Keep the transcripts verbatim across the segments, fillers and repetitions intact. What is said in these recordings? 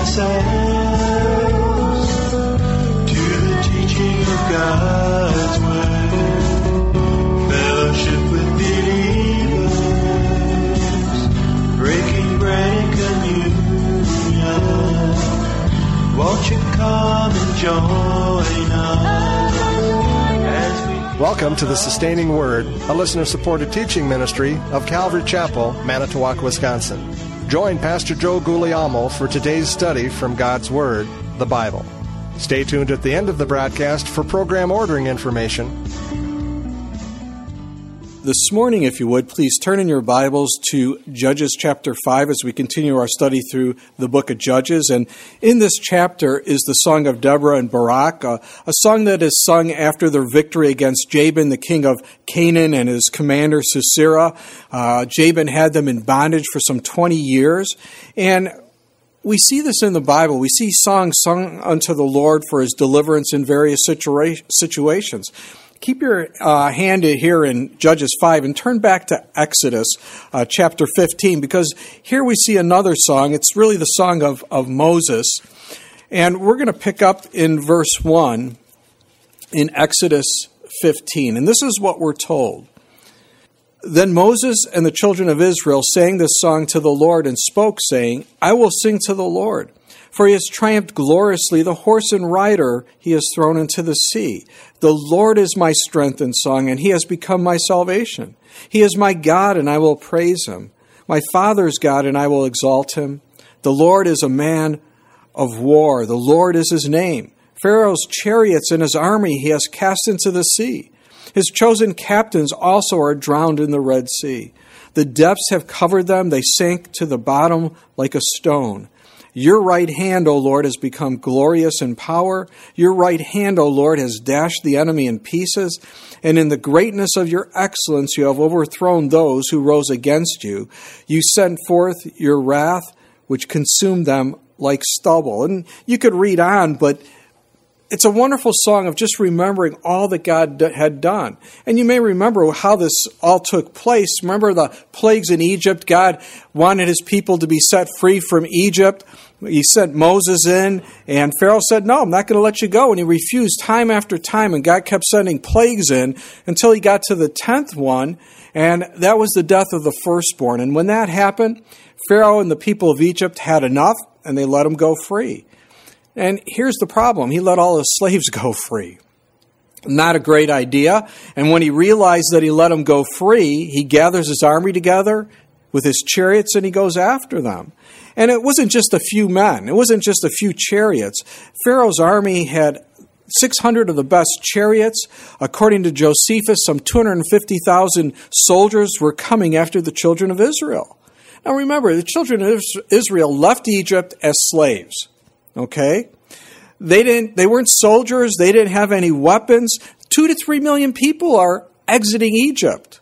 ourselves to the teaching of God's Word, fellowship with believers, breaking bread and communion. Won't you come and join us as we... Welcome to the Sustaining Word, a listener-supported teaching ministry of Calvary Chapel, Manitowoc, Wisconsin. Join Pastor Joe Guglielmo for today's study from God's Word, the Bible. Stay tuned at the end of the broadcast for program ordering information. This morning, if you would, please turn in your Bibles to Judges chapter five as we continue our study through the book of Judges. And in this chapter is the song of Deborah and Barak, a, a song that is sung after their victory against Jabin, the king of Canaan, and his commander Sisera. Uh, Jabin had them in bondage for some twenty years. And we see this in the Bible. We see songs sung unto the Lord for his deliverance in various situa- situations. Keep your uh, hand here in Judges five and turn back to Exodus uh, chapter fifteen, because here we see another song. It's really the song of, of Moses. And we're going to pick up in verse one in Exodus fifteen. And this is what we're told. Then Moses and the children of Israel sang this song to the Lord and spoke, saying, I will sing to the Lord. For he has triumphed gloriously, the horse and rider he has thrown into the sea. The Lord is my strength and song, and he has become my salvation. He is my God, and I will praise him. My father's God, and I will exalt him. The Lord is a man of war. The Lord is his name. Pharaoh's chariots and his army he has cast into the sea. His chosen captains also are drowned in the Red Sea. The depths have covered them. They sank to the bottom like a stone. Your right hand, O Lord, has become glorious in power. Your right hand, O Lord, has dashed the enemy in pieces. And in the greatness of your excellence, you have overthrown those who rose against you. You sent forth your wrath, which consumed them like stubble. And you could read on, but it's a wonderful song of just remembering all that God had done. And you may remember how this all took place. Remember the plagues in Egypt? God wanted his people to be set free from Egypt. He sent Moses in, and Pharaoh said, no, I'm not going to let you go. And he refused time after time, and God kept sending plagues in until he got to the tenth one, and that was the death of the firstborn. And when that happened, Pharaoh and the people of Egypt had enough, and they let him go free. And here's the problem. He let all his slaves go free. Not a great idea. And when he realized that he let them go free, he gathers his army together with his chariots and he goes after them. And it wasn't just a few men. It wasn't just a few chariots. Pharaoh's army had six hundred of the best chariots. According to Josephus, some two hundred fifty thousand soldiers were coming after the children of Israel. Now remember, the children of Israel left Egypt as slaves. Okay? They didn't they weren't soldiers, they didn't have any weapons. Two to three million people are exiting Egypt.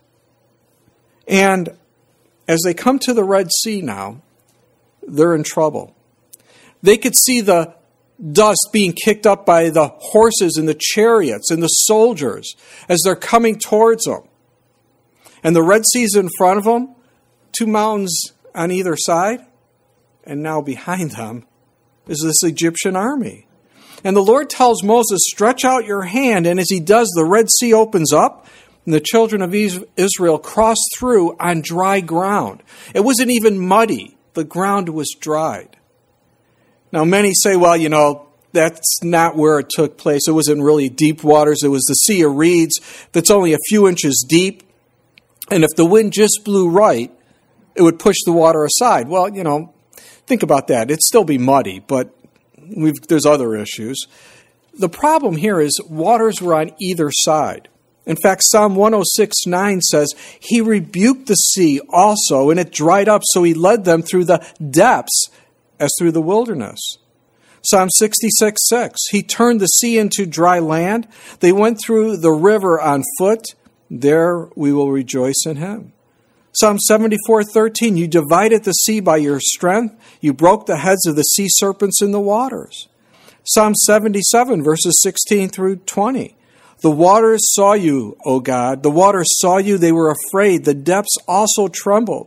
And as they come to the Red Sea now, they're in trouble. They could see the dust being kicked up by the horses and the chariots and the soldiers as they're coming towards them. And the Red Sea's in front of them, two mountains on either side, and now behind them is this Egyptian army. And the Lord tells Moses, stretch out your hand, and as he does, the Red Sea opens up, and the children of Israel cross through on dry ground. It wasn't even muddy. The ground was dried. Now, many say, well, you know, that's not where it took place. It wasn't really deep waters. It was the Sea of Reeds that's only a few inches deep. And if the wind just blew right, it would push the water aside. Well, you know, think about that. It'd still be muddy, but we've, there's other issues. The problem here is waters were on either side. In fact, Psalm one oh six nine says, he rebuked the sea also, and it dried up, so he led them through the depths as through the wilderness. Psalm sixty-six six, he turned the sea into dry land. They went through the river on foot. There we will rejoice in him. Psalm seventy-four thirteen, you divided the sea by your strength. You broke the heads of the sea serpents in the waters. Psalm seventy-seven, verses sixteen through twenty. The waters saw you, O God. The waters saw you. They were afraid. The depths also trembled.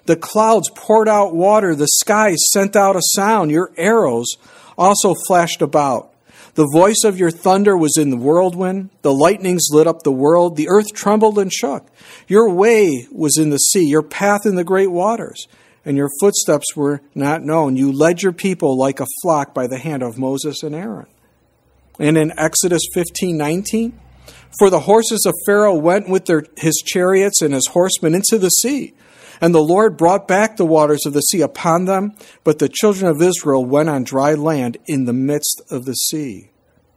The clouds poured out water. The skies sent out a sound. Your arrows also flashed about. The voice of your thunder was in the whirlwind. The lightnings lit up the world. The earth trembled and shook. Your way was in the sea, your path in the great waters, and your footsteps were not known. You led your people like a flock by the hand of Moses and Aaron. And in Exodus fifteen nineteen, for the horses of Pharaoh went with their, his chariots and his horsemen into the sea, and the Lord brought back the waters of the sea upon them, but the children of Israel went on dry land in the midst of the sea.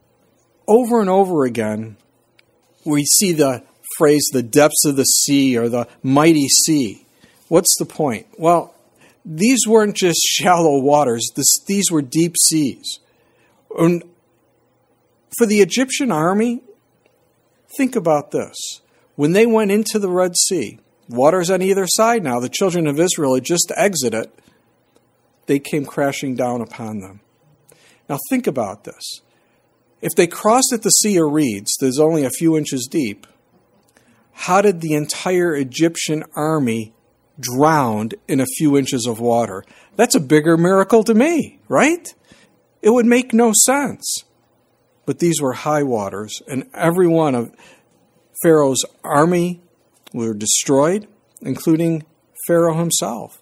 Over and over again, we see the phrase, the depths of the sea, or the mighty sea. What's the point? Well, these weren't just shallow waters. This, these were deep seas. And for the Egyptian army, think about this. When they went into the Red Sea, water's on either side now. The children of Israel had just exited. They came crashing down upon them. Now think about this. If they crossed at the Sea of Reeds, there's only a few inches deep, how did the entire Egyptian army drown in a few inches of water? That's a bigger miracle to me, right? It would make no sense. But these were high waters, and every one of Pharaoh's army were destroyed, including Pharaoh himself.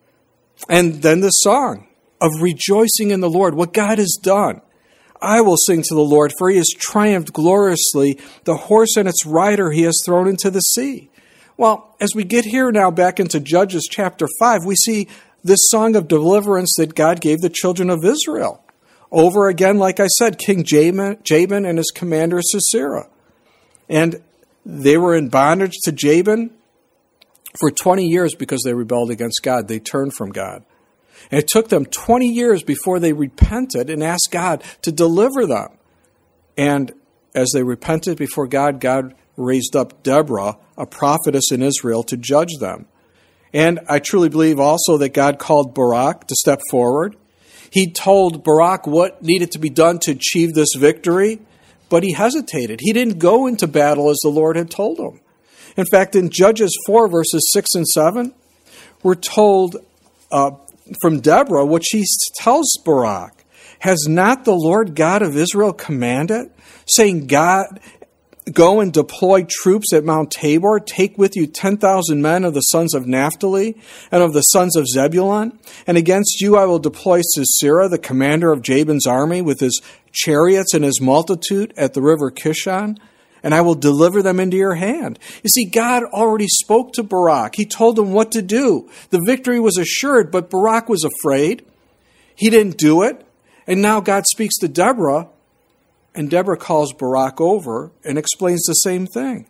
And then the song of rejoicing in the Lord, what God has done. I will sing to the Lord, for he has triumphed gloriously. The horse and its rider he has thrown into the sea. Well, as we get here now back into Judges chapter five, we see this song of deliverance that God gave the children of Israel. Over again, like I said, King Jabin, Jabin and his commander Sisera. And they were in bondage to Jabin for twenty years because they rebelled against God. They turned from God. And it took them twenty years before they repented and asked God to deliver them. And as they repented before God, God raised up Deborah, a prophetess in Israel, to judge them. And I truly believe also that God called Barak to step forward. He told Barak what needed to be done to achieve this victory, but he hesitated. He didn't go into battle as the Lord had told him. In fact, in Judges four, verses six and seven, we're told uh, from Deborah what she tells Barak. Has not the Lord God of Israel commanded, saying, God, go and deploy troops at Mount Tabor, take with you ten thousand men of the sons of Naphtali and of the sons of Zebulun, and against you I will deploy Sisera, the commander of Jabin's army, with his chariots and his multitude at the river Kishon, and I will deliver them into your hand. You see, God already spoke to Barak. He told him what to do. The victory was assured, but Barak was afraid. He didn't do it. And now God speaks to Deborah, and Deborah calls Barak over and explains the same thing.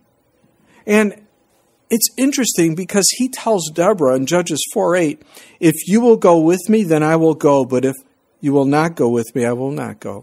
And it's interesting because he tells Deborah in Judges four eight, if you will go with me, then I will go, but if you will not go with me, I will not go.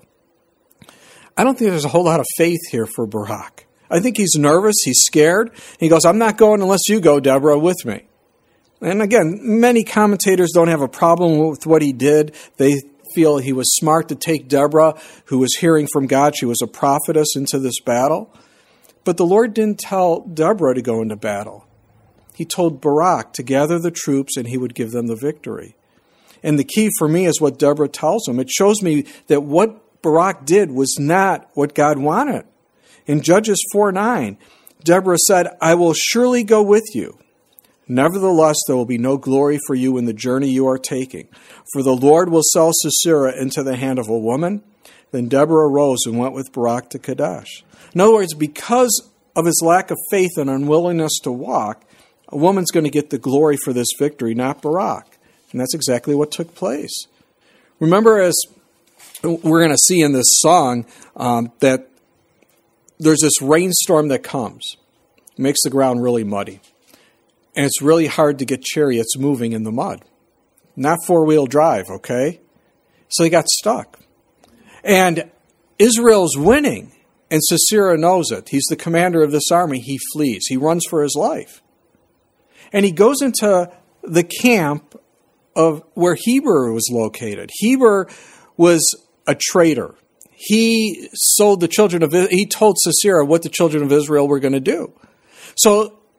I don't think there's a whole lot of faith here for Barak. I think he's nervous, he's scared. He goes, I'm not going unless you go, Deborah, with me. And again, many commentators don't have a problem with what he did. They feel he was smart to take Deborah, who was hearing from God. She was a prophetess, into this battle. But the Lord didn't tell Deborah to go into battle. He told Barak to gather the troops and he would give them the victory. And the key for me is what Deborah tells him. It shows me that what Barak did was not what God wanted. In Judges four nine, Deborah said, I will surely go with you. Nevertheless, there will be no glory for you in the journey you are taking. For the Lord will sell Sisera into the hand of a woman. Then Deborah arose and went with Barak to Kadesh. In other words, because of his lack of faith and unwillingness to walk, a woman's going to get the glory for this victory, not Barak. And that's exactly what took place. Remember, as we're going to see in this song, um, that there's this rainstorm that comes. It makes the ground really muddy. And it's really hard to get chariots moving in the mud. Not four-wheel drive, okay? So they got stuck. And Israel's winning, and Sisera knows it. He's the commander of this army. He flees. He runs for his life. And he goes into the camp of where Heber was located. Heber was a traitor. He sold the children of he told Sisera what the children of Israel were going to do. So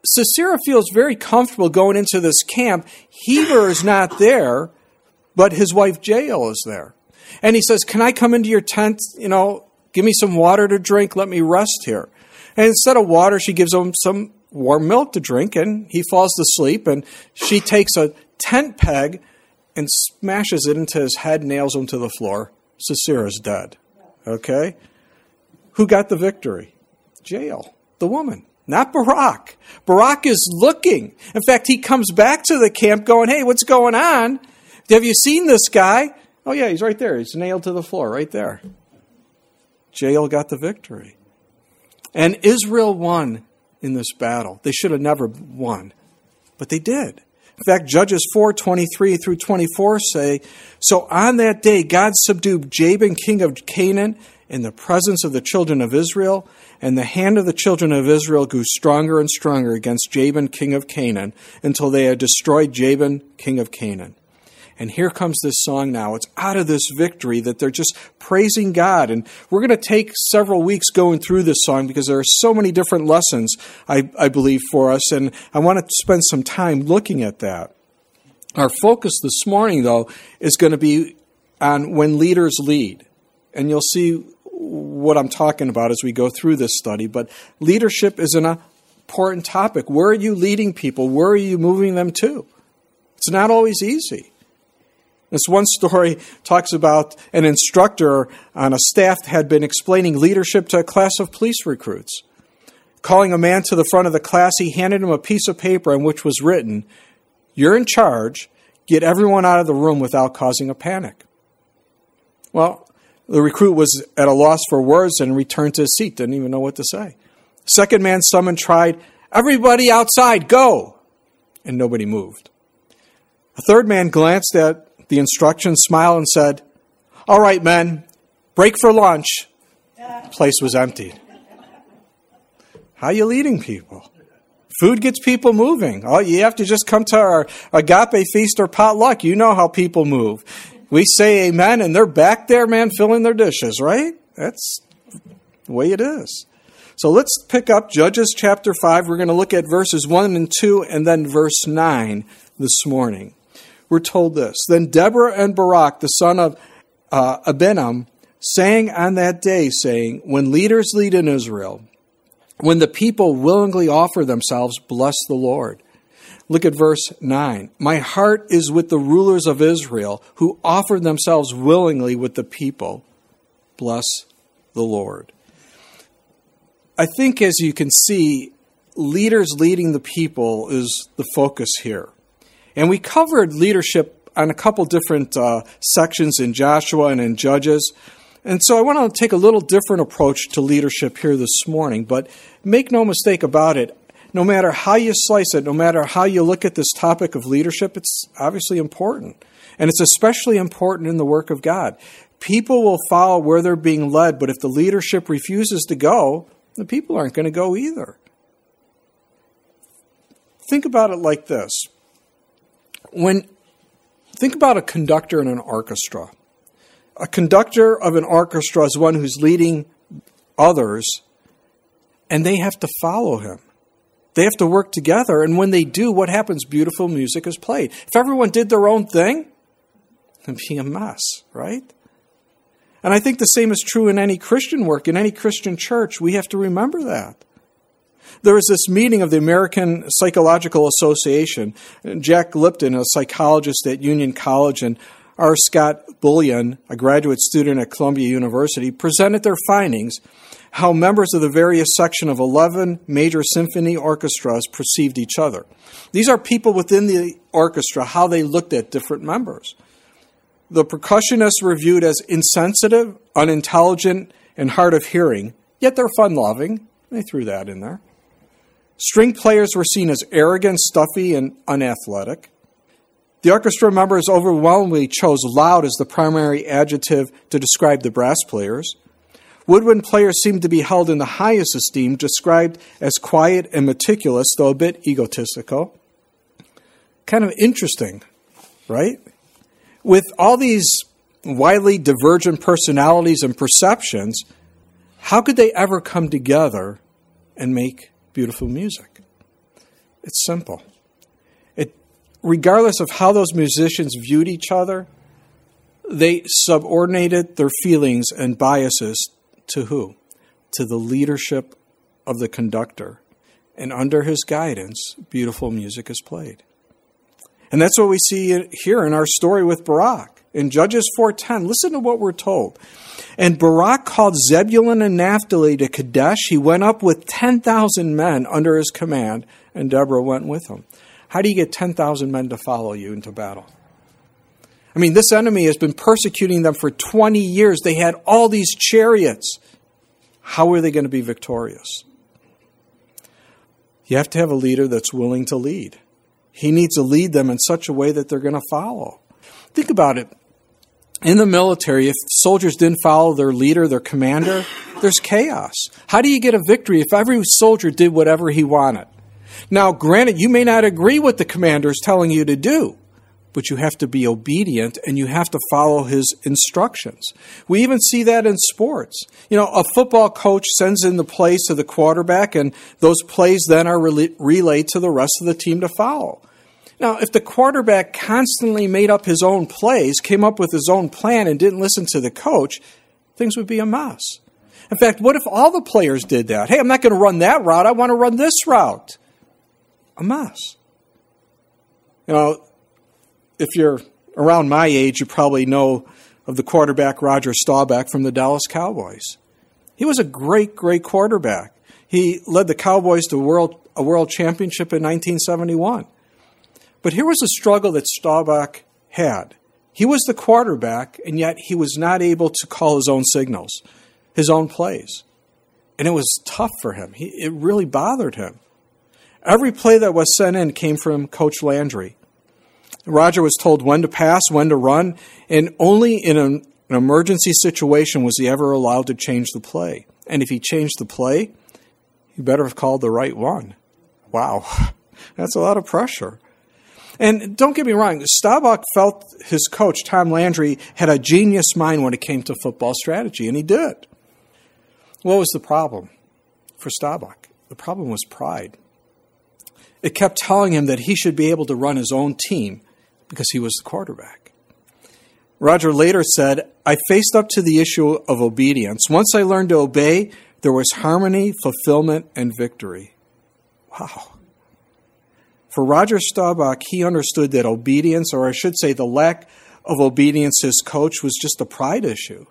Sisera feels very comfortable going into this camp. Heber is not there, but his wife Jael is there. And he says, can I come into your tent? You know, give me some water to drink. Let me rest here. And instead of water, she gives him some warm milk to drink, and he falls asleep. And she takes a tent peg and smashes it into his head, nails him to the floor. Sisera's dead. Okay? Who got the victory? Jael, the woman, not Barak. Barak is looking. In fact, he comes back to the camp going, hey, what's going on? Have you seen this guy? Oh, yeah, he's right there. He's nailed to the floor right there. Jael got the victory. And Israel won in this battle. They should have never won, but they did. In fact, Judges four twenty-three through twenty-four say, so on that day God subdued Jabin, king of Canaan, in the presence of the children of Israel, and the hand of the children of Israel grew stronger and stronger against Jabin, king of Canaan, until they had destroyed Jabin, king of Canaan. And here comes this song now. It's out of this victory that they're just praising God. And we're going to take several weeks going through this song because there are so many different lessons, I, I believe, for us. And I want to spend some time looking at that. Our focus this morning, though, is going to be on when leaders lead. And you'll see what I'm talking about as we go through this study. But leadership is an important topic. Where are you leading people? Where are you moving them to? It's not always easy. This one story talks about an instructor on a staff had been explaining leadership to a class of police recruits. Calling a man to the front of the class, he handed him a piece of paper on which was written, "You're in charge. Get everyone out of the room without causing a panic." Well, the recruit was at a loss for words and returned to his seat, didn't even know what to say. The second man summoned tried, "Everybody outside, go!" And nobody moved. A third man glanced at the instructions, smiled, and said, "All right, men, break for lunch." The place was emptied. How are you leading people? Food gets people moving. Oh, you have to just come to our agape feast or potluck. You know how people move. We say amen, and they're back there, man, filling their dishes, right? That's the way it is. So let's pick up Judges chapter five. We're going to look at verses one and two and then verse nine this morning. We're told this. Then Deborah and Barak, the son of uh, Abinadab, sang on that day, saying, when leaders lead in Israel, when the people willingly offer themselves, bless the Lord. Look at verse nine. My heart is with the rulers of Israel who offered themselves willingly with the people. Bless the Lord. I think, as you can see, leaders leading the people is the focus here. And we covered leadership on a couple different uh, sections in Joshua and in Judges. And so I want to take a little different approach to leadership here this morning. But make no mistake about it, no matter how you slice it, no matter how you look at this topic of leadership, it's obviously important. And it's especially important in the work of God. People will follow where they're being led, but if the leadership refuses to go, the people aren't going to go either. Think about it like this. When think about a conductor in an orchestra. A conductor of an orchestra is one who's leading others, and they have to follow him. They have to work together, and when they do, what happens? Beautiful music is played. If everyone did their own thing, it'd be a mess, right? And I think the same is true in any Christian work, in any Christian church. We have to remember that. There was this meeting of the American Psychological Association. Jack Lipton, a psychologist at Union College, and R. Scott Bullion, a graduate student at Columbia University, presented their findings, how members of the various section of eleven major symphony orchestras perceived each other. These are people within the orchestra, how they looked at different members. The percussionists were viewed as insensitive, unintelligent, and hard of hearing, yet they're fun-loving. They threw that in there. String players were seen as arrogant, stuffy, and unathletic. The orchestra members overwhelmingly chose loud as the primary adjective to describe the brass players. Woodwind players seemed to be held in the highest esteem, described as quiet and meticulous, though a bit egotistical. Kind of interesting, right? With all these widely divergent personalities and perceptions, how could they ever come together and make beautiful music? It's simple. It, regardless of how those musicians viewed each other, they subordinated their feelings and biases to who? To the leadership of the conductor. And under his guidance, beautiful music is played. And that's what we see here in our story with Barak. In Judges four ten, listen to what we're told. And Barak called Zebulun and Naphtali to Kadesh. He went up with ten thousand men under his command, and Deborah went with him. How do you get ten thousand men to follow you into battle? I mean, this enemy has been persecuting them for twenty years. They had all these chariots. How are they going to be victorious? You have to have a leader that's willing to lead. He needs to lead them in such a way that they're going to follow. Think about it. In the military, if soldiers didn't follow their leader, their commander, there's chaos. How do you get a victory if every soldier did whatever he wanted? Now, granted, you may not agree with the commander is telling you to do, but you have to be obedient and you have to follow his instructions. We even see that in sports. You know, a football coach sends in the plays to the quarterback, and those plays then are rel- relayed to the rest of the team to follow. Now, if the quarterback constantly made up his own plays, came up with his own plan, and didn't listen to the coach, things would be a mess. In fact, what if all the players did that? Hey, I'm not going to run that route. I want to run this route. A mess. You know, if you're around my age, you probably know of the quarterback Roger Staubach from the Dallas Cowboys. He was a great, great quarterback. He led the Cowboys to world, a world championship in nineteen seventy-one. But here was a struggle that Staubach had. He was the quarterback, and yet he was not able to call his own signals, his own plays. And it was tough for him. He, it really bothered him. Every play that was sent in came from Coach Landry. Roger was told when to pass, when to run, and only in an, an emergency situation was he ever allowed to change the play. And if he changed the play, he better have called the right one. Wow, that's a lot of pressure. And don't get me wrong, Staubach felt his coach, Tom Landry, had a genius mind when it came to football strategy, and he did. What was the problem for Staubach? The problem was pride. It kept telling him that he should be able to run his own team because he was the quarterback. Roger later said, I faced up to the issue of obedience. Once I learned to obey, there was harmony, fulfillment, and victory. Wow. For Roger Staubach, he understood that obedience, or I should say the lack of obedience to his coach, was just a pride issue.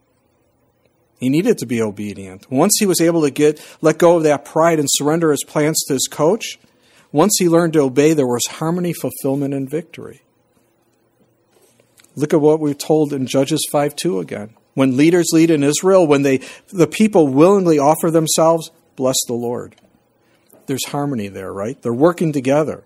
He needed to be obedient. Once he was able to get let go of that pride and surrender his plans to his coach, once he learned to obey, there was harmony, fulfillment, and victory. Look at what we're told in Judges five two again. When leaders lead in Israel, when they the people willingly offer themselves, bless the Lord. There's harmony there, right? They're working together.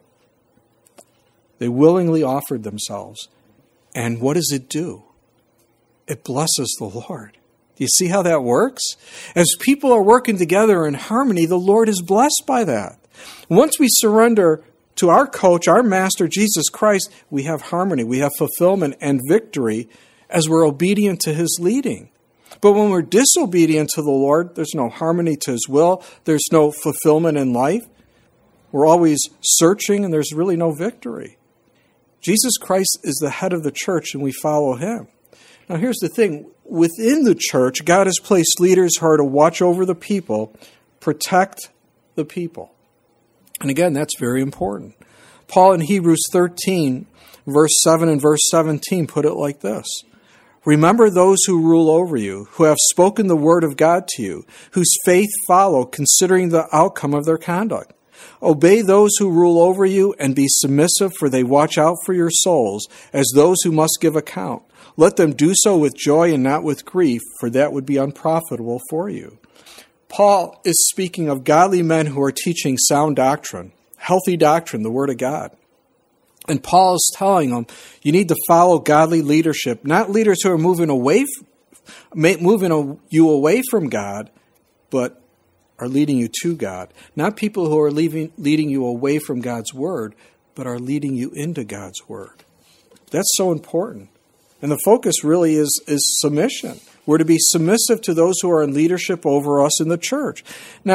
They willingly offered themselves. And what does it do? It blesses the Lord. Do you see how that works? As people are working together in harmony, the Lord is blessed by that. Once we surrender to our coach, our master, Jesus Christ, we have harmony, we have fulfillment and victory as we're obedient to his leading. But when we're disobedient to the Lord, there's no harmony to his will, there's no fulfillment in life. We're always searching, and there's really no victory. Jesus Christ is the head of the church, and we follow him. Now here's the thing. Within the church, God has placed leaders who are to watch over the people, protect the people. And again, that's very important. Paul in Hebrews thirteen, verse seven and verse seventeen put it like this. Remember those who rule over you, who have spoken the word of God to you, whose faith follow, considering the outcome of their conduct. Obey those who rule over you and be submissive, for they watch out for your souls as those who must give account. Let them do so with joy and not with grief, for that would be unprofitable for you. Paul is speaking of godly men who are teaching sound doctrine, healthy doctrine, the Word of God. And Paul is telling them, you need to follow godly leadership, not leaders who are moving away, moving you away from God, but are leading you to God. Not people who are leaving, leading you away from God's Word, but are leading you into God's Word. That's so important. And the focus really is, is submission. We're to be submissive to those who are in leadership over us in the church. Now,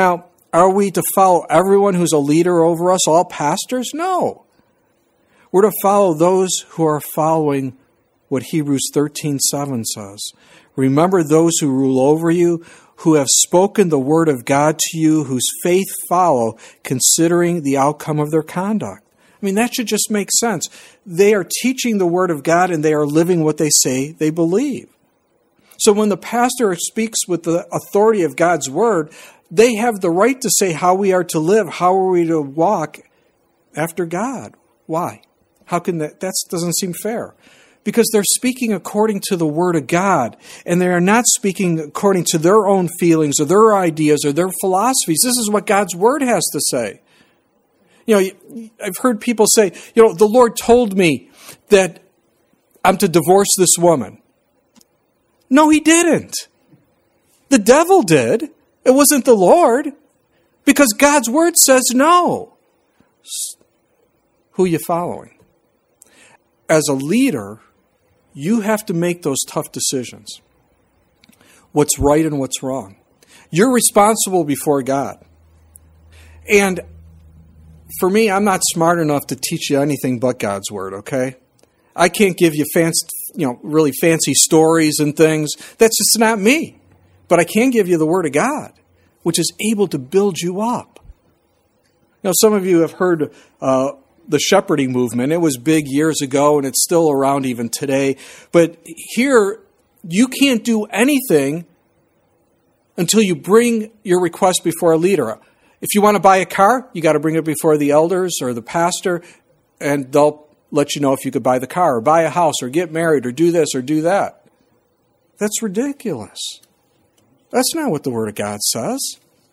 Are we to follow everyone who's a leader over us, all pastors? No. We're to follow those who are following what Hebrews thirteen seven says. Remember those who rule over you, who have spoken the word of God to you, whose faith follow, considering the outcome of their conduct. I mean, that should just make sense. They are teaching the word of God and they are living what they say they believe. So when the pastor speaks with the authority of God's word, they have the right to say how we are to live, how are we to walk after God. Why? How can that? That doesn't seem fair. Because they're speaking according to the word of God, and they are not speaking according to their own feelings or their ideas or their philosophies. This is what God's word has to say. You know, I've heard people say, you know, the Lord told me that I'm to divorce this woman. No, he didn't. The devil did. It wasn't the Lord. Because God's word says no. Who are you following? As a leader, you have to make those tough decisions. What's right and what's wrong. You're responsible before God. And for me, I'm not smart enough to teach you anything but God's word, okay? I can't give you fancy, you know, really fancy stories and things. That's just not me. But I can give you the word of God, which is able to build you up. You know, some of you have heard uh, the shepherding movement. It was big years ago, and it's still around even today. But here, you can't do anything until you bring your request before a leader. If you want to buy a car, you got to bring it before the elders or the pastor, and they'll let you know if you could buy the car, or buy a house, or get married, or do this, or do that. That's ridiculous. That's not what the Word of God says.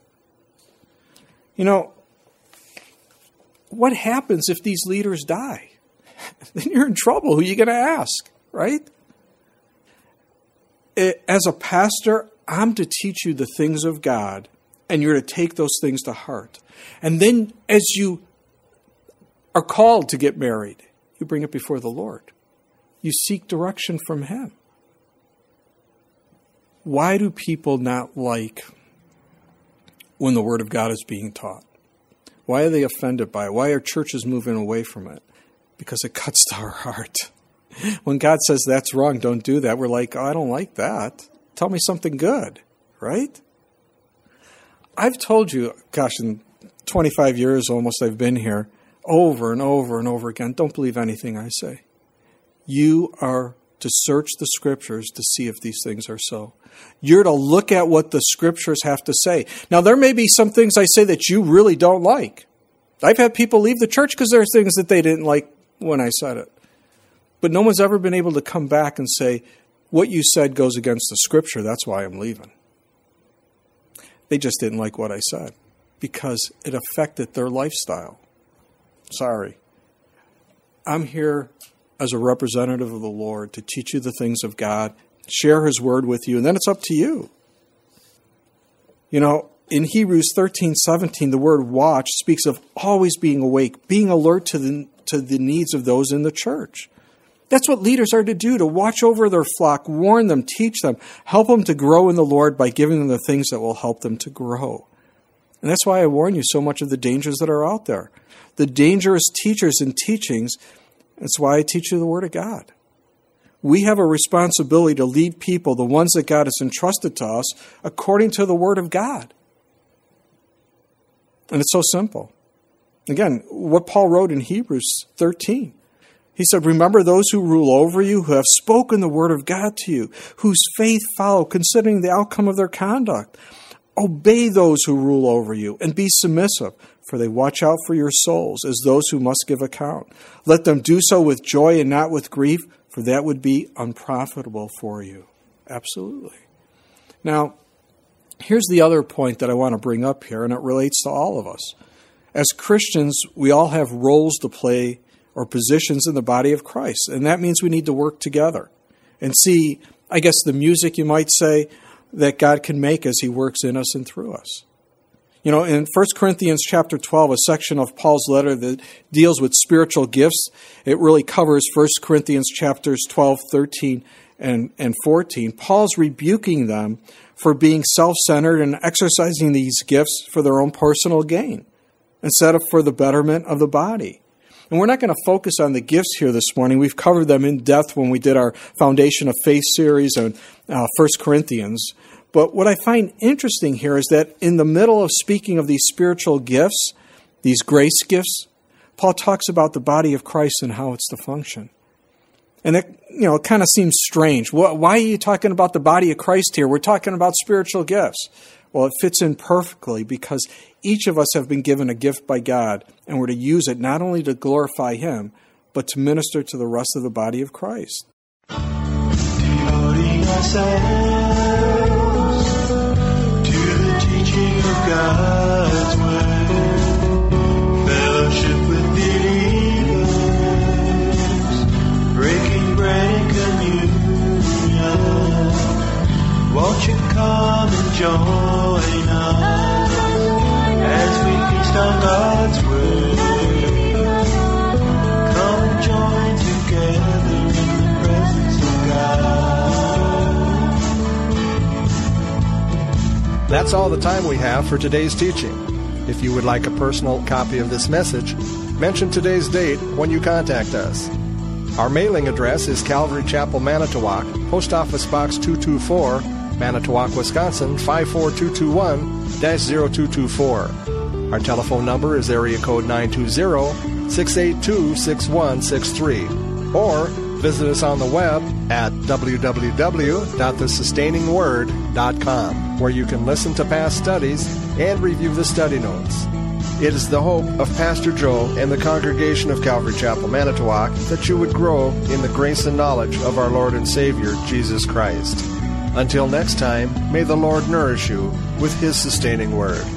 You know, what happens if these leaders die? Then you're in trouble. Who are you going to ask, right? As a pastor, I'm to teach you the things of God, and you're to take those things to heart. And then as you are called to get married, you bring it before the Lord. You seek direction from Him. Why do people not like when the Word of God is being taught? Why are they offended by it? Why are churches moving away from it? Because it cuts to our heart. When God says that's wrong, don't do that, we're like, oh, I don't like that. Tell me something good, right? I've told you, gosh, in twenty-five years almost I've been here, over and over and over again, don't believe anything I say. You are to search the Scriptures to see if these things are so. You're to look at what the Scriptures have to say. Now, there may be some things I say that you really don't like. I've had people leave the church because there are things that they didn't like when I said it. But no one's ever been able to come back and say, what you said goes against the Scripture, that's why I'm leaving. They just didn't like what I said because it affected their lifestyle. Sorry. I'm here as a representative of the Lord to teach you the things of God, share His Word with you, and then it's up to you. You know, in Hebrews thirteen seventeen, the word watch speaks of always being awake, being alert to the, to the needs of those in the church. That's what leaders are to do, to watch over their flock, warn them, teach them, help them to grow in the Lord by giving them the things that will help them to grow. And that's why I warn you so much of the dangers that are out there. The dangerous teachers and teachings. That's why I teach you the Word of God. We have a responsibility to lead people, the ones that God has entrusted to us, according to the Word of God. And it's so simple. Again, what Paul wrote in Hebrews thirteen. He said, remember those who rule over you, who have spoken the word of God to you, whose faith follow, considering the outcome of their conduct. Obey those who rule over you, and be submissive, for they watch out for your souls as those who must give account. Let them do so with joy and not with grief, for that would be unprofitable for you. Absolutely. Now, here's the other point that I want to bring up here, and it relates to all of us. As Christians, we all have roles to play or positions in the body of Christ. And that means we need to work together and see, I guess, the music, you might say, that God can make as He works in us and through us. You know, in First Corinthians chapter twelve, a section of Paul's letter that deals with spiritual gifts, it really covers First Corinthians chapters twelve, thirteen, and, and fourteen, Paul's rebuking them for being self-centered and exercising these gifts for their own personal gain instead of for the betterment of the body. And we're not going to focus on the gifts here this morning. We've covered them in depth when we did our Foundation of Faith series on uh, First Corinthians. But what I find interesting here is that in the middle of speaking of these spiritual gifts, these grace gifts, Paul talks about the body of Christ and how it's to function. And it, you know, it kind of seems strange. Why are you talking about the body of Christ here? We're talking about spiritual gifts. Well, it fits in perfectly because each of us have been given a gift by God, and we're to use it not only to glorify Him, but to minister to the rest of the body of Christ. Devoting ourselves to the teaching of God's word, fellowship with believers, breaking bread and communion. Won't you come and join us as we feast on God's word? Come and join together in the presence of God. That's all the time we have for today's teaching. If you would like a personal copy of this message, mention today's date when you contact us. Our mailing address is Calvary Chapel, Manitowoc, Post Office Box two two four, Manitowoc, Wisconsin, five four two two one dash zero two two four. Our telephone number is area code nine two zero, six eight two, six one six three. Or visit us on the web at w w w dot the sustaining word dot com, where you can listen to past studies and review the study notes. It is the hope of Pastor Joe and the congregation of Calvary Chapel, Manitowoc, that you would grow in the grace and knowledge of our Lord and Savior, Jesus Christ. Until next time, may the Lord nourish you with His sustaining word.